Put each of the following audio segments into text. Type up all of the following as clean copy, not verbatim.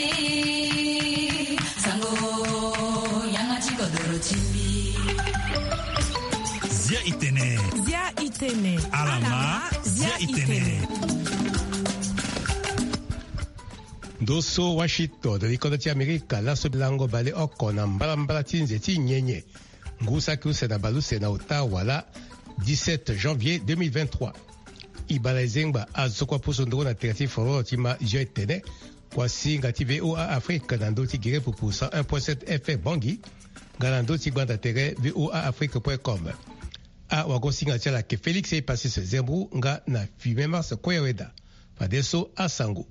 Zia Itene. Alama Zia Itene. Doso Washington de l'École d'Amérique, la Soblango Bale Oko, Nambalambala Tinzeti Nyenye. Ngusaku Senabalu Sena Ottawa, la 17 janvier 2023. Ibalazengba Azokwa Pusondro na Terti Foro Tima Jetene. Kwasi Ngati VOA Afrique, Nandoti Gire pour 101.7 FM Bangui. Galandoti Gwandatere VOA Afrique.com. A Wagosinga Tchala ke Félix est passé ce Zembrou nga na Fume Mars Koyaweda. Fadeso a Sango.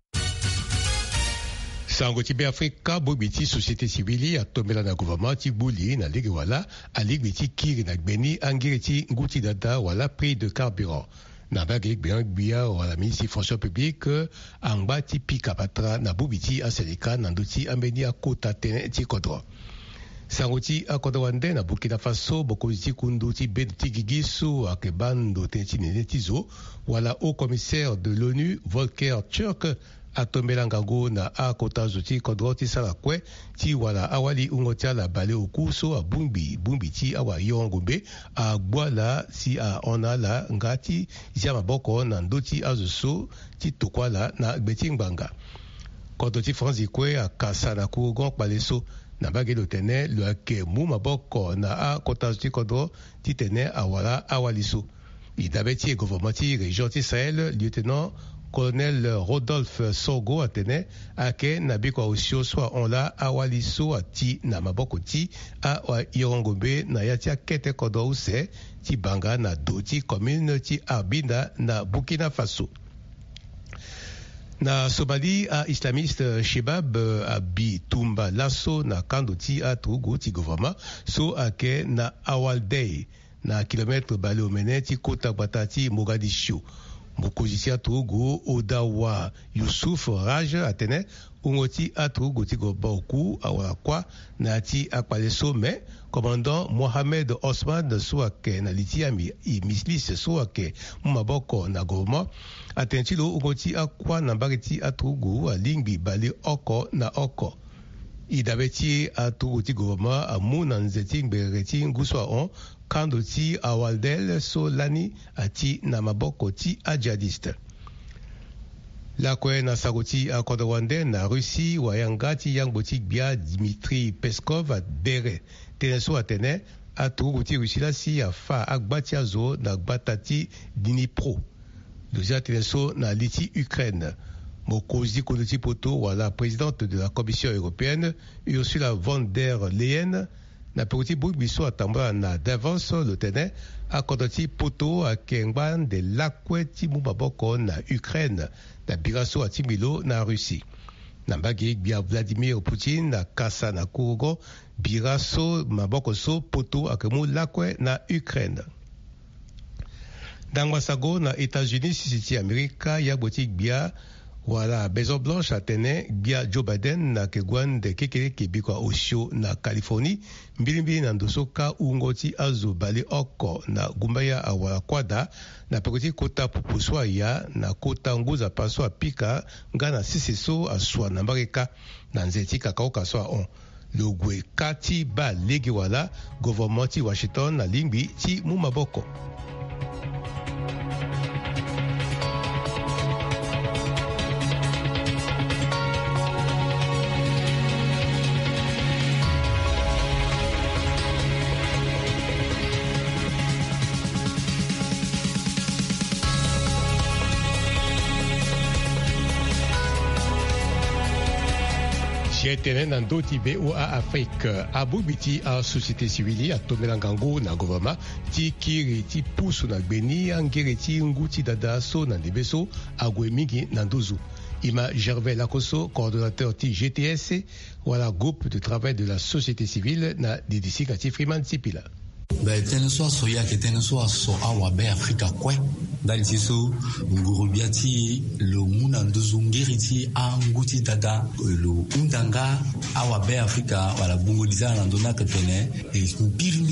Sango Tibe Afrika, Bobiti, Société Civile, a Tomela na gouvernement, Tibouli, na Ligue Wala, a Ligue Kiri, na Gbeni, Angiriti, Ngouti Dada, Wala, prix de carburant. Na Bagik, Bia, Wala, Ministre Fonction Publique, Angba, Tipika Patra, na Bobiti, a Selika, Nandouti, Ambeni, a Kota, Tene, Tikodro. Sangoti a Kodawande na Burkina Faso Bokoziti Kunduti Bedti Gigisu Akebando Tentinene Tizo wala haut commissaire de l'ONU Volker Turk Atomelangago na a Kota Zuti Kodroti Salakwe ti wala awali ungotia la bale okuso a Bumbi ti awa Yongombe a Gwala si a ona la ngati Jama Boko na Ndoti Azuso ti Tokwala na Betingbanga Kodoti Franzikwe a Kasana Kugon Paleso na bagelo tene le ke muma boko na a Kota Zuti Kodro ti tene awala awaliso idabeti gouvernementi région ti Sahel lieutenant colonel Rodolphe Sogo atene ake na biko osio soit on la awaliso ati na maboko ti a Yorongombe na yatia kete Kodro use ti banga na doti commune ti Arbinda na Burkina Faso. Na Somalie a islamiste Shebab abi tumba lasso na kandoti a Togo ti gouvernement so ake na Awaldei na kilomètre bale omene ti kota batati Mogadiscio. Mokozisi a Togo Odawa Youssouf Raj atene ungoti a Togo ti gobaoku awakwa na ti akpaleso me commandant Mohamed Osman so ake na litiami i mislis so ake maboko na gouvernement atentilo ungoti akwa na bariti a Togo a lingbi bale oko na oko idabeti a Togo ti gouvernement a muna nzeti ngbereti nguswa on kando ti Awaldel so lani ati na maboko ti a jihadiste. La kwe na sagoti a Kodawande na Russie wayanga ti yangboti bia Dmitri Peskov a dere teneso atene a Togo ti Russie la si a fa agbati a zo na gbatati Dnipro. Doja teneso na liti Ukraine. Mokozi Konoti Poto wala présidente de la Commission européenne Ursula von der Leyen na petit biso atamba na Davos le tene a Konoti Poto a Kengban de lakwe ti mubaboko na Ukraine na biraso a Timilo na Russie. Na bagi bia Vladimir Poutine na kasa na Kugo biraso maboko so Poto a kemu lakwe na Ukraine. Dans Wasago na États-Unis sisi Amerika ya botik bia Voilà, Maison Blanche atene bia Joe Biden na kegwan de kekele kebikwa osio na Californie mbilimbili na ndosoka ungoti azo bale oko na gumbaya awala kwada na pekoti kota pupuswa ya na kota nguza paso apika ngana sisiso aswa na mbareka na nzeti kakaoka swa on logwe kati ba legi wala gouvernementi Washington na lingbi ti mumaboko. Tene na ndoti VOA Afrique a Bobiti a société civile a Tomelangango na gouvernement ti kiri ti pusu na gbeni angere ti nguti dada so na debeso a Gwemigi na ndozu. Ima Gervais Lakoso, coordonnateur ti GTS wala groupe de travail de la société civile na DDC kati Freeman Tipila. Tene so aso yake tene so aso awa be Afrika kwe dali tiso ngurubiati lo muna nduzungiriti anguti dada lo undanga awa be Afrika wala bungo dizana ndona ketene mbiri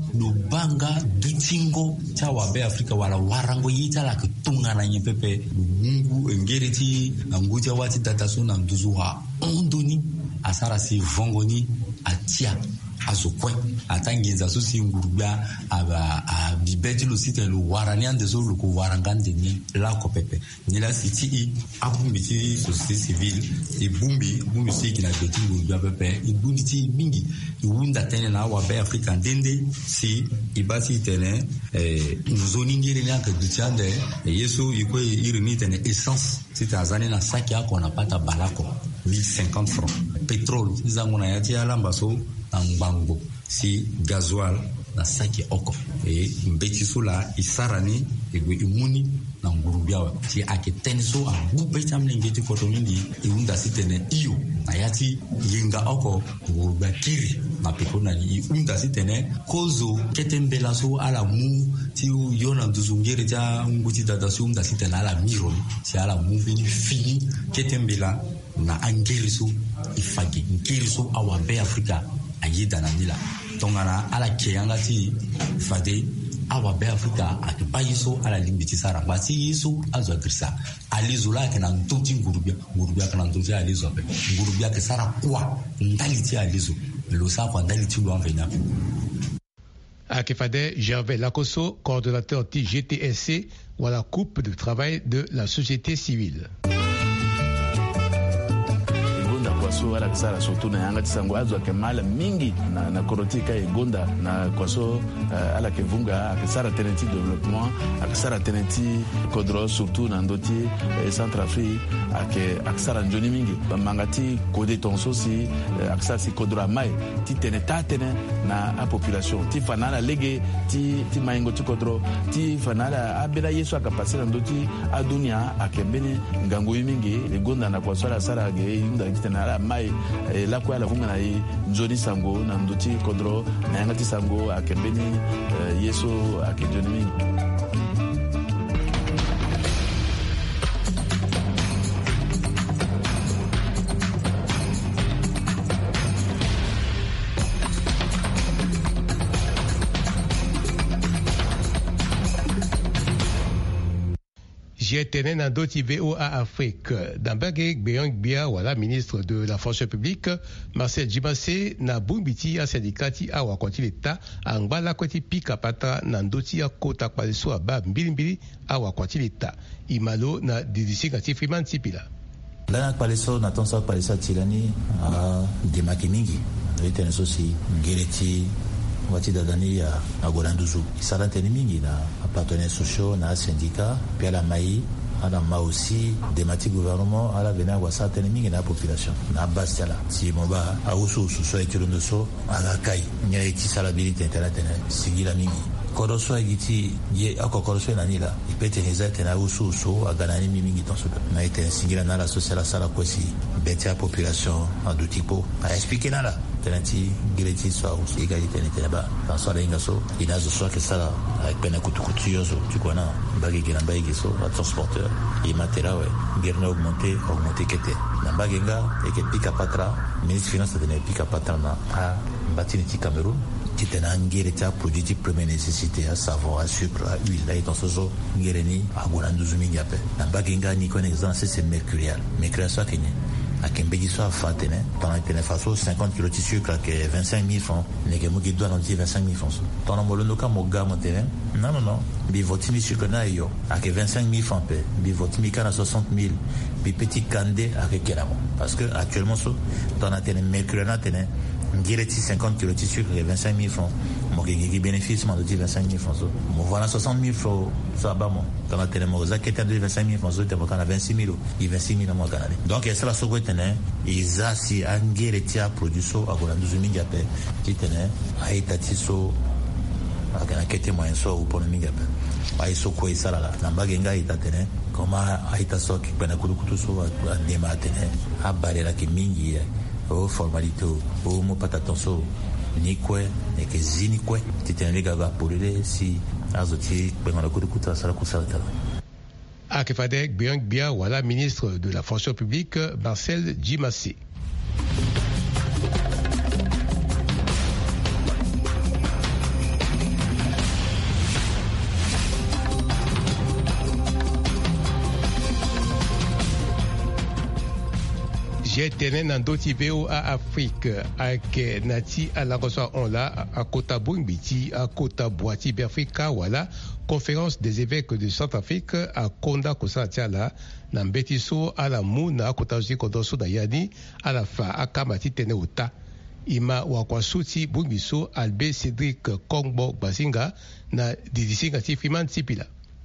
lo banga dutingo cha wabe Afrika wala warango yita la kutunga na nyepepe mungu ngereti nguja wati dataso na nduzuha ondoni asara si vongoni atia azokwe atanginza so si ngurubia aba bibeti lo site lo warani andezo lo ko warangande ni la kopepe ni la city abumbiti société civile e bumbi si kina beti ngurubia pepe e bunditi mingi e wunda tene na wa be Afrika ndende si ibasi tene zoni ngire ni aka dutiande yeso ikwe irini tene essence c'est azane na saki yako anapata balako 1050 francs pétrole zangu na yati alambaso ambango si gasoil na saki oko mbeti sula isarani egwe imuni na ngurubiawa si aketeniso abupe chamle ngeti kotomindi iunda sitene iyo ayati yenga oko ngurubia kiri na pekona ni iunda sitene kozo ketembela so ala mu ti yona nduzungere ja nguti dada so unda sitene ala miro si ala mu beni fini ketembela na angeriso ifagi ngeriso awabe Afrika ayida na nila tongana ala keyangati fade awa be Afrika akipayiso ala limbiti sara basi yiso azo agrisa alizo la kana ntuti ngurubia kana ntuti alizo be ngurubia ke sara kwa ndaliti alizo lo sa kwa ndaliti lo anvena Akefade Gervais Lakosso, coordonnateur TGTSC ou à la coupe de travail de la société civile. So ala kisara surtout na yanga tisango azo kemala mingi na korotika egonda na kwaso ala kevunga akisara tenenti développement akisara tenenti kodro surtout na ndoti Centrafrique akisara njoni mingi mangati kode tonso si akisara si kodro mai ti teneta tene na a population ti fanala lege ti maingo ti kodro ti fanala abela yeso akapasira ndoti adunia akembene ngango mingi egonda na kwaso ala sara ge yunda kitana mai la kwa la vunga na njoni sango na ndoti kodro na yangati sango akembeni yeso akenjoni mingi. J'étais dans d'autres VOA Afrique. Dans Bagé, Béang Bia, voilà, ministre de la fonction publique, Marcel Djimassé, na Bumbiti, a syndicati, a wakwati l'État, a Ngbala kwati pika pata, na ndoti a kota kwa leso a bab mbilimbili, a wakwati l'État. Imalo na didisi ngati Freeman Tipila. Lana kwa leso, na tonsa kwa leso atilani, a demaki mingi. Rete neso si ngereti, wati dadani ya agolanduzu isarante ni mingi na partenaires sociaux na syndicat puis la mai ana ma aussi des gouvernement ala vena wasate ni mingi na population na bastala si moba ausu so ekirundo so ala kai nyai ti salabilité internet sigila mingi koroso agiti ye akokoroso na nila ipete hezate na ausu so aganani mingi tonso na ite sigila na la sociale sala kwesi betia population a du tipo a expliquer na la tenati gireti so aussi égalité n'était là-bas dans so la ingaso inazo so que ça avec pena kutukutuyoso tu connais bagi gina bagi so à transporteur et matériel ouais girna augmenter kete na bagenga et que pika patra ministre finance de pika patra na a batiniti Cameroun qui tena ngireti a produit de première nécessité à savoir à sucre à huile là dans ce zo ngireni a golanduzu mingape na bagenga ni connaissance c'est mercurial so kenya à Kembegi soit fatene dans la façon 50 kg de sucre que 25 000 francs les gens qui doivent dire 25 000 francs dans le molondo comme au gars monterrain non bi votimi sucre na yo à que 25 000 francs bi votimi kana 60 000 bi petit candé avec kelamo parce que actuellement dans la télé mercure na télé direct 50 kg de sucre et 25 000 francs mon qui bénéfice moi de 25 000 francs moi voilà 60 000 francs ça va moi dans la télé moi qui était de 25 000 francs c'était quand 26 000 et 26 000 moi canadien donc c'est la seconde année ils a si angere tia produit so à Golandu mingi ape qui tenait à itatiso à kana kete moyen so ou pour mingi ape ai so ko isala la nambagenga itatene koma aitaso ki pena kurukutu so a ndema tene a barela ki mingi o formalité o mo patatonso ni kwe ne ke zini kwe titene gaga polile si azoti pena kurukutu sala kusala tala. Akefadek Béang Bia, voilà, ministre de la fonction publique, Marcel Djimassé. J'étais dans d'autres VOA Afrique avec Nati à la reçoit on là à Kota Bungbiti à Kota Boati Berfika voilà conférence des évêques de Centrafrique à Konda Kosatiala na Mbetiso à la Mouna à Kota Zikodoso Dayani à la Fa à Kamati Teneota ima wakwasuti Bungiso Albé Cédric Kongbo Basinga na Didisinga Tifriman Tipila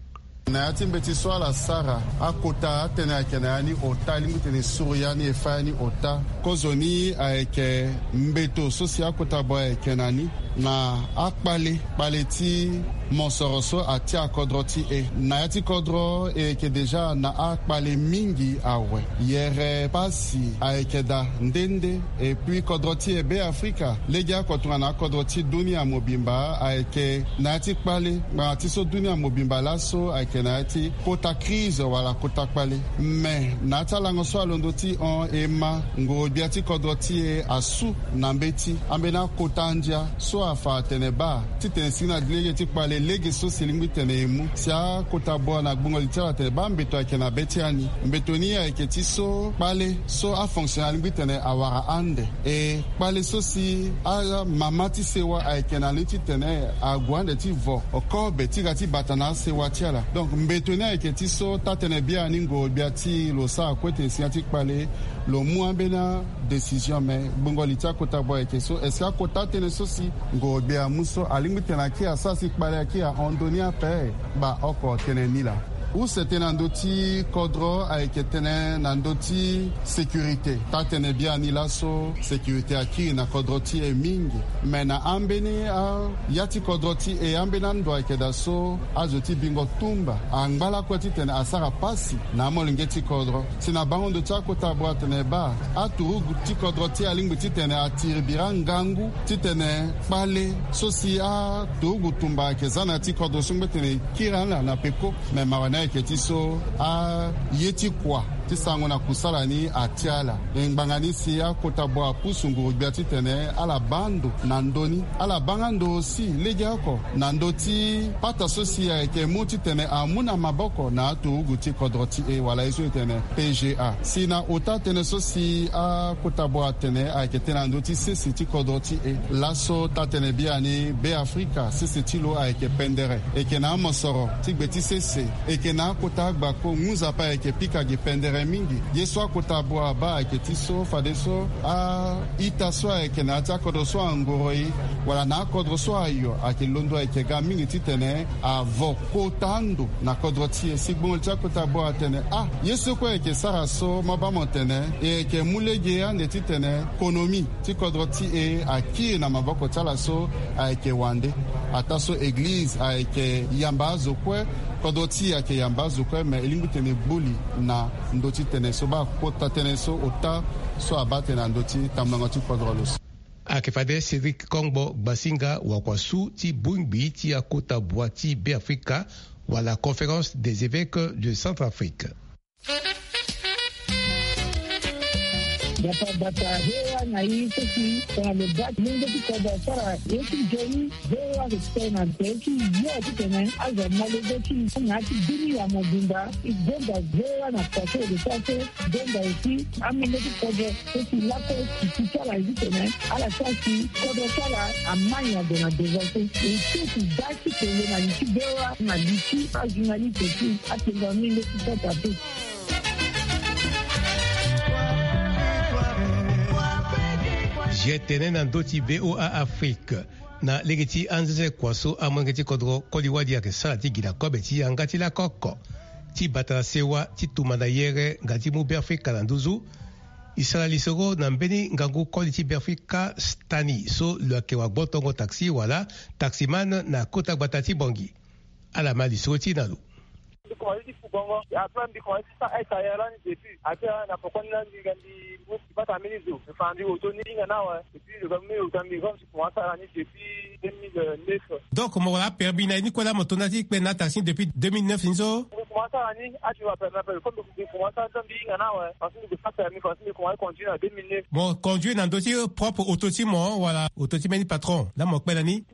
na yati Mbetiso ala Sara akota tena kenani ota lingu tene Suriani efani ota kozoni aeke Mbeto sosia akota boy kenani na akpale paleti monsoroso ati akodroti na yati kodro ke deja na akpale mingi awe yere pasi aekeda ndende et puis kodroti be Afrika legia kotunga na kodroti dunia mobimba aeke na yati kpale na ati so dunia mobimba laso aeke na yati kota crise wala kota kpale me na ata langoso alondoti on ema ngo biati kodroti asu na mbeti ambena kota ndia so afa teneba titensina dilege tikpale lege so silingi tenemu sia kotabo na gbongo litera teneba mbeto akena betiani mbetoni ya eketiso pale so a fonctionnel ngi tene awara ande e pale so si a mamati sewa akena liti tene agwande ti vo oko beti gati batana sewa tiala donc mbetoni eketiso tatene bia ningo biati lo sa kwete sia tikpale lo muambena décision mais gbongo litera kotabo ekeso eska kota tene so si ngo bia muso alimutena ki asasi kpale ki a ondonia pe ba oko tenenila ou c'était nandoti kodro avec tene nandoti sécurité tatene bia ni laso sécurité aki na kodroti e mingi mena ambeni a yati kodroti e ambena ndo akedaso azoti bingo tumba angbala kwati tene asara pasi na molingeti kodro sina bango de chako tabwa tene ba aturu guti kodroti alinguti tene atiri birangangu titene pale sosi a tugu tumba kezana ti kodro sungbe tene kirana na peko me mawana ketiso a yeti kwa tisango na kusala ni atiala ngbangani siya kotabwa pusungu biati tene ala bando nandoni ala bangando si legiako nandoti pata sosia ke muti tene amuna maboko na to guti kodroti e wala iso tene PGA sina ota tene sosi a kotabwa tene a ke tene ndoti sisi ti kodroti e laso tatene biani be Afrika sisi ti lo a ke pendere e ke na mosoro ti gbeti sese e ke na kotagba ko nguza pa e ke pika ge pendere mingi yeswa kotabwa ba eketiso fadeso a itaso ekenata kodoso angoroi wala na kodroso ayo akilondo ekega mingi titene a vokotando na kodroti sigbon cha kotabwa tene a yeso ko ekesara so maba montene e ke mulege ande titene ekonomi ti kodroti e aki na maboko tala so ake wande ataso église ake yambazo kwe kodoti ake yambazo kwe me elingu tene buli na ndoti tene so ba kota tene so ota so abate na ndoti tamlango ti kodrolos akefade Cédric Kongbo Basinga wakwasu ti Bungbi ti akota boati be Afrika wala conférence des évêques de Centrafrique. Bata hewa na hii sisi kwa lebaki mungu tukoba sara yeki joni hewa kutena teki yote tena aza malezeki ngati dini ya mobimba igenda hewa na kwaso de kwaso genda isi amine tukoba sisi lako kitala hizi tena ala sasi kodo sala amanya de na devote isi daki tele na nchi hewa na diki ajunali teki atenga mine tukoba teki. J'étais dans d'autres VOA Afrique. Na legeti anzese kwaso amangeti kodro koliwadi ya kesala ti gila kobe ti angati la koko. Ti batala sewa ti tumanda yere ngati mu Afrika na nduzu. Isala lisoro na mbeni ngangu koli ti Afrika stani so lo kewa botongo taxi wala taximan na kota batati bongi. Ala mali so ti nalu. Donc, on a permis de Nicolas Motonati qui est taxi depuis 2009, Inzo. Bon, conduire dans le dossier propre autotime, voilà, autotime patron. Là, mon père, Nani.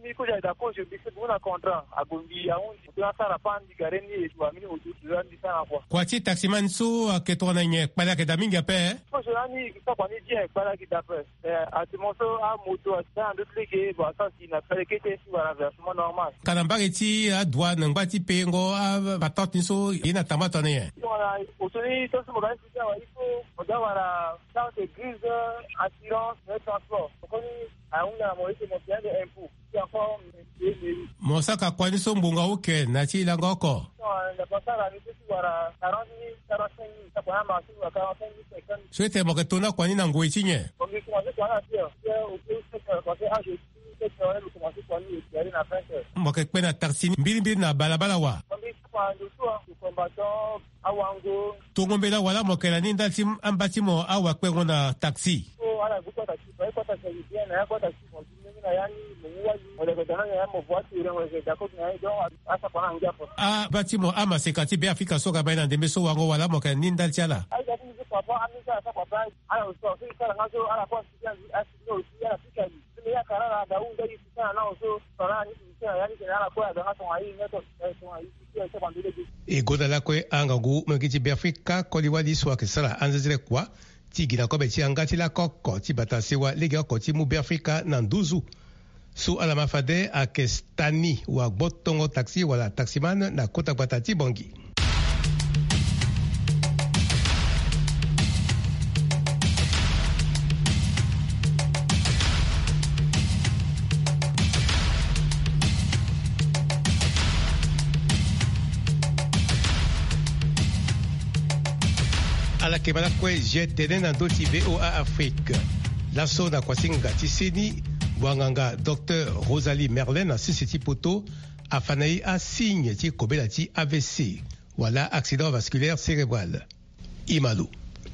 Quoi, tu taximan so, que ton aïe, pas la que t'as mis à paix? nani kwa ni dia para ki d'après atimoso a moto ça de cliquer bon ça si na pele kete si wala versement normal kana mbageti a douane ngati pengo a patati so ina tamata ne voilà aujourd'hui tout ce moment il faut d'avoir dans des grises assurance et transport on a una moitié mondiale de impôt qui encore mosaka kwani so mbunga uke na chi langoko na pasara ni sisi wala 40 45 kwa ma si wala 45 swete mo ke tona kwani na ngwe chinye mo ke pena taxi mbili na balabala wa tungombela wala mo ke na ninda sim ambatimo awa kwengo na taxi batimo ama sekati be afika soka baina ndembe so wango wala mo ke ninda tiala e goda la kwe angagu mengiti be Afrika koliwadi so akisala anzezele kwa tigina ko be ti angati la kokko ti batasewa lega ko ti mu be Afrika na nduzu su ala mafade akestani wa botongo taxi wala taximan na kota batati bongi. Ala kebala kwe jetene na doti VOA Afrique. Laso na kwasinga tiseni Wanganga Dr Rosalie Merlin na sisiti poto afanai a signe ti kobela ti AVC wala accident vasculaire cérébral. Imalu.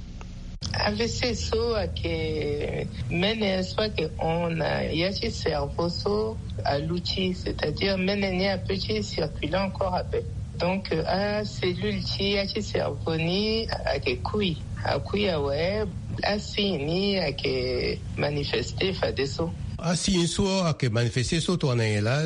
AVC so que mene soit que on a yachi cerveau so à l'outil, c'est-à-dire mene a petit circuler encore à peu. Donc à cellule ti yachi cerveau ni à que couille ouais à signe à que manifester fa deso. Si une fois que manifester so to na là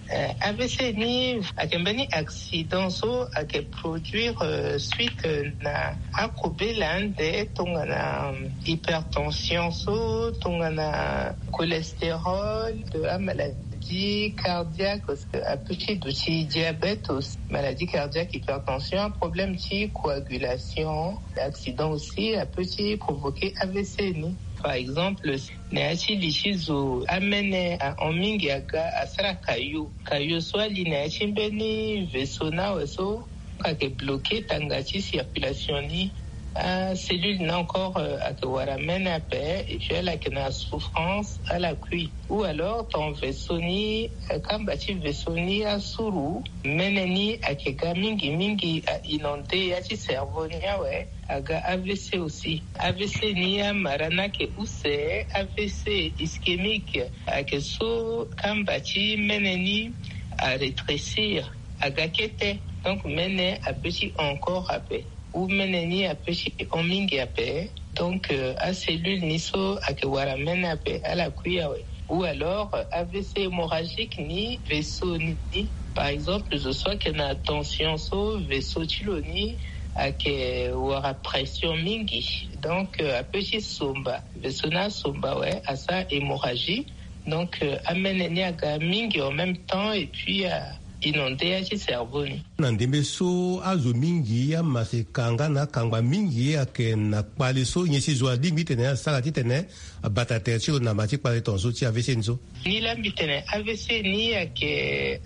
AVC ni akembani accident so ake produire suite na akobelande tongana hypertension so tongana cholestérol de la maladie cardiaque a petit d'outil diabète aussi maladie cardiaque hypertension problème de coagulation accident aussi a petit provoquer AVC ni. Par exemple, neachi lichizo amene en mingi asara kayu soit lineachi mbeni vesona weso kake bloqué tangachi circulation ni cellule n'a encore à te waramène à paix et puis elle a une souffrance à la cuisse ou alors ton vaisseau ni kambati vaisseau ni à sourou meneni à kega mingi à inondé à ti cerveau ni ouais aga AVC aussi AVC ni à marana ke use AVC ischémique à que so kambati meneni à rétrécir aga kete donc mene à petit encore à paix ou meneni a petit omingi ape donc à cellule niso a que waramene ape à la cuillère ou alors AVC hémorragique ni vaisseau ni par exemple je sois que na tension so vaisseau tiloni a que wara pression mingi donc a petit somba vaisseau na somba ouais à ça hémorragie donc ameneni a mingi en même temps et puis inondé à cerveau ni nandembe so azo mingi ya masekanga na kangba mingi ya ke na kwale so nyesi zo adingi tene sala tene batate chilo na mati kwale tonso ti AVC nzo ni la bitene AVC ni ya ke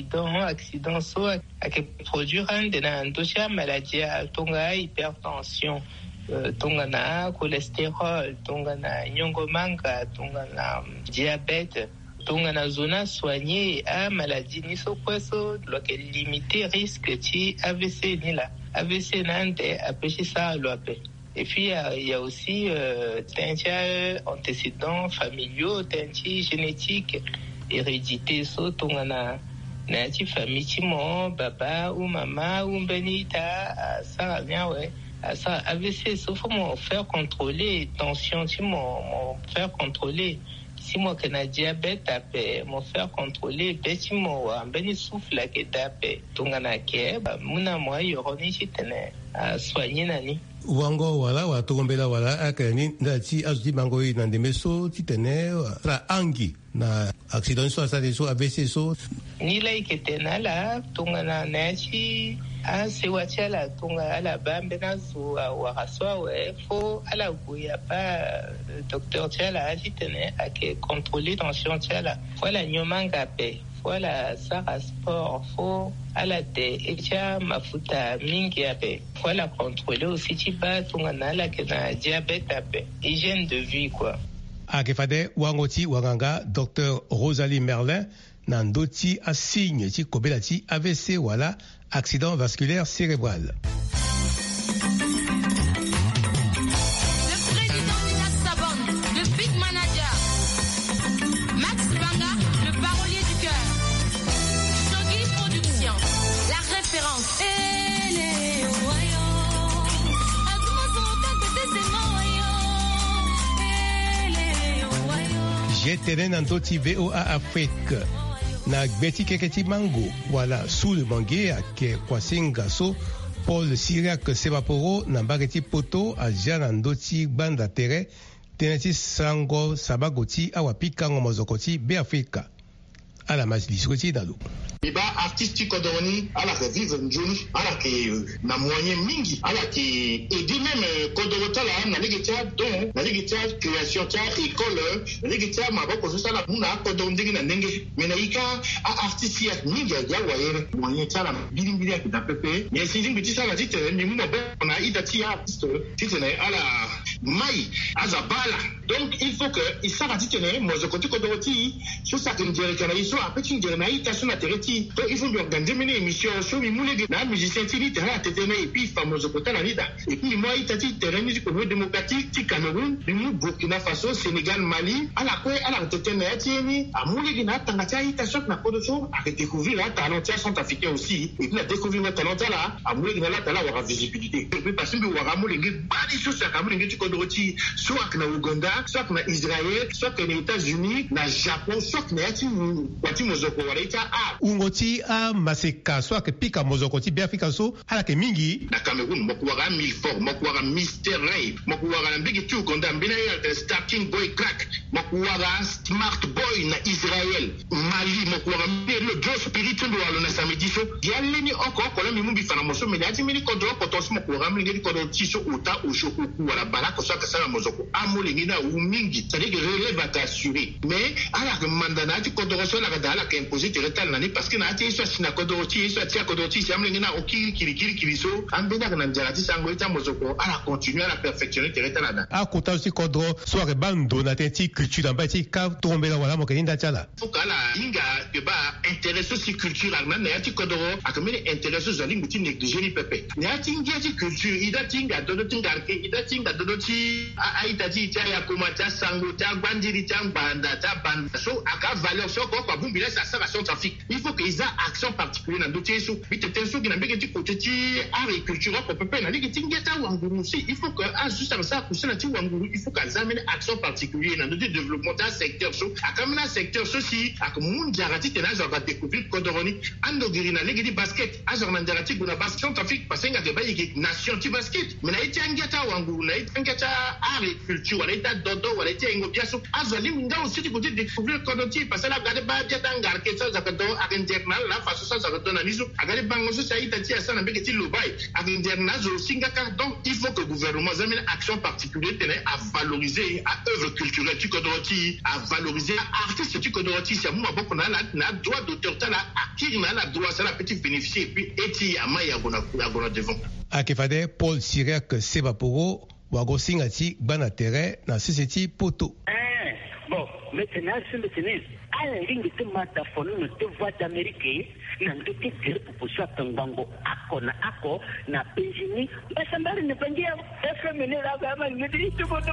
accident so a ke produire ande na ndocha maladie tonga hypertension tonga na cholestérol tonga na nyongomanga tonga na diabète tonga na zona soigner à maladie ni so kweso loke limiter risque ti AVC ni la AVC nande apêcher ça loape et puis il y a aussi antécédents familiaux génétique hérédité so tonga na ti famille ti mo baba ou mama ou benita ça bien ouais ça AVC so faut me faire contrôler tension ti mo faire contrôler si moi que na diabète ape mo faire contrôler beti mo ambeni souffle ke dape tungana ke muna mo yoroni chitene soigner nani wango wala wa togombela wala akani ndati azuti bango na ndemeso titene la angi na accident so asa so AVC so ni like tena la tungana nachi se wachala tunga ala bambe na zo wa raswa we fo ala guya pa docteur chala ajitene ake contrôler tension chala voilà nyomanga pe voilà sara sport fo ala te echa mafuta mingi ape voilà contrôler aussi tiba tunga na la ke na diabète ape hygiène de vie quoi akefade wangoti wanganga docteur Rosalie Merlin na ndoti a signe ti kobela ti AVC wala accident vasculaire cérébral. Le président Minas Sabon, le big manager. Max Banga, le parolier du cœur. Shogi Production, la référence. J'étais dans ndoti VOA Afrique. Na gbeti keketi mango wala sous le mangue ake kwasinga so Paul Siriac Sebaporo na mbageti poto a jana ndoti banda tere teneti sango sabagoti awapika ngomozokoti be Afrika ala maslisoti dalu Iba artistique Kodoroni ala ke vivre njuni ala ke na moyen mingi ala ke aider même Kodorota la na ligetia don na ligetia création ta école na ligetia maboko so sala muna Kodorondingi na ndenge menaika artiste ya mingi ya waye moyen ta la bilimbili ya pepe mais si ngiti sala tite ni muna na idati artiste tite na ala mai azabala donc il faut que il sara tite ne mozokoti Kodoroti so sa que ndire kana iso apeti ndire na ita so na tereti donc il faut bien organiser une émission sur les moulins de la musicien tili terrain téténé et puis famoso kota la nida et puis moi itati terrain du Congo démocratique ti Cameroun du Burkina Faso Sénégal Mali ala quoi ala téténé tieni a moulin na tangata ita sok na kodoso a découvrir la talent centrafricain aussi et puis a découvrir le talent là a moulin na la talent aura visibilité et puis parce que wara moulin badi so sa Cameroun ngi kodoroti soit na Ouganda soit na Israël soit na États-Unis na Japon soit na ti wati mozoko wala ita ngoti a maseka so ke pika mozokoti be Afrika so ala ke mingi na Cameroun mokuwara Milford mokuwara Mr. Ray mokuwara mbigi tu konda mbina ya Starking Boy Crack mokuwara Smart Boy na Israel Mali mokuwara le Joe Spirit ndo walo na samedi so yaleni oko kola mimumbi fana moso menati mini kodro kotos mokuwara mbigi kodro tiso uta oshoku wala balako so ka sala mozoko amolengi na umingi c'est-à-dire que relève à t'assurer mais ala ke mandana ti kodro so la dala ke imposer territorial nani parce que na ati so sina kodoroti so ati kodoroti si amlengi na okiri kiri so ambena na njarati sango ita mozoko ala continuer à la perfectionner territorial na a kota aussi kodro so ke bando na tenti culture dans bati ka tomber la wala mo keninda chala faut kala inga ke ba intéressé aussi culture na ati kodoro akamene intéressé zo lingu ti négliger ni pepe na ati ngi culture ida tinga dodo tingarke ida tinga dodo ti aita ti tia ya komata sango ta bandiri ta banda ta banda so aka valeur so ko kwa bumbila sa centrafrique il faut que ils a action particulière na dotier so bitete so ki na mbeke ti côté ti agriculture ko pepe na liki tingeta wanguru si il faut que a juste ça kusana ti wanguru il faut que examiner action particulière na dotier développement ta secteur so akamina secteur so si akamun jarati tena zo va découvrir Kodoroni andogiri na ligi di basket azor na jarati guna basket centrafrique parce que ba yiki nation ti basket mais na iti angeta wanguru na iti angeta agriculture wala ita dodo wala iti ngo biaso azali nga aussi ti côté découvrir Kodoroti parce que la gade ba jeta ngarke so zakato internal la façon ça ça redonne nizo agari bango so ça ita ti asana mbeke ti lobai ak internal zo singaka donc il faut que le gouvernement amène action particulière tenait à valoriser à œuvre culturelle tu Kodoroti à valoriser artiste tu Kodoroti c'est moi beaucoup na droit d'auteur ta la akir na la droit ça la petit bénéficier et puis eti amaya gona devant akefade Paul Siriac Sebaporo wago singati bana terrain na société poto bon maintenant c'est le tennis ala ringi te mata fonu no te voix d'Amérique na ndote tere poposo atangango ako na penjini basambari ne pangia FM ne la gama ne di to bodo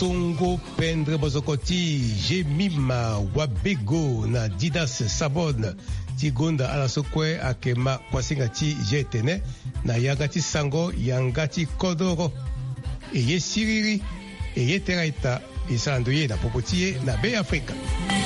songo pendre bozokoti jemima wabego na Didas Sabon ti gonda ala sokwe akema kwasinga ti jetene na yangati sango yangati kodoro eye siriri eye teraita isandoye na popotie na be Afrika.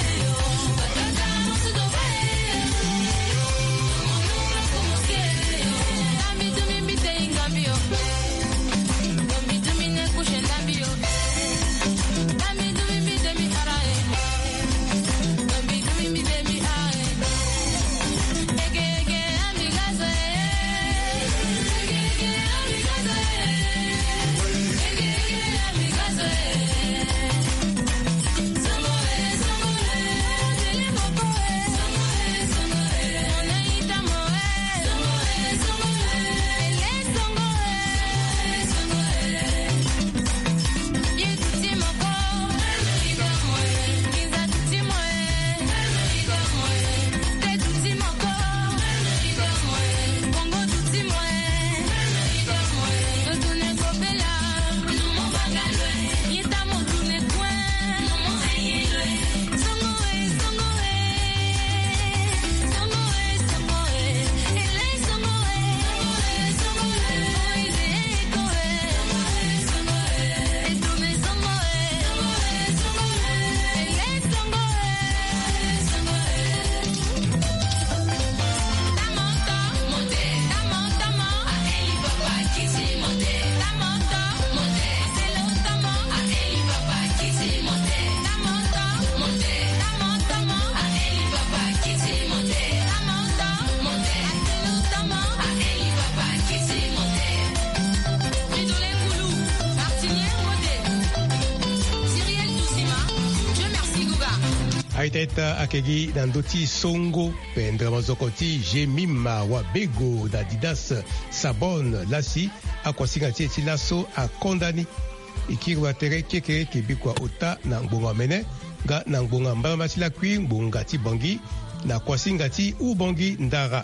Aiteta akegi nandoti songo pendre mazokoti jemima wabego da Didas Sabon lasi akwasinga ti laso akondani ikirwa tere keke kibikwa ota na ngbonga mene ga na ngbonga mbamba ti lakwi ngbonga ti bongi na kwasinga ti ubongi ndara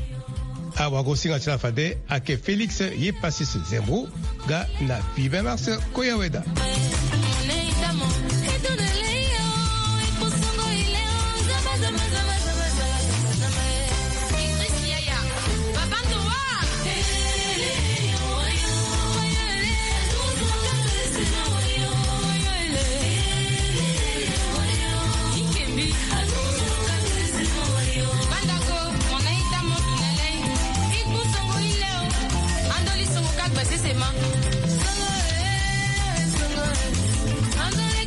awagosinga ti lafade ake Felix ye pasis zembro ga na 20 mars koyaweda. Andoli songo kak basi sema. Songo, songo, andoli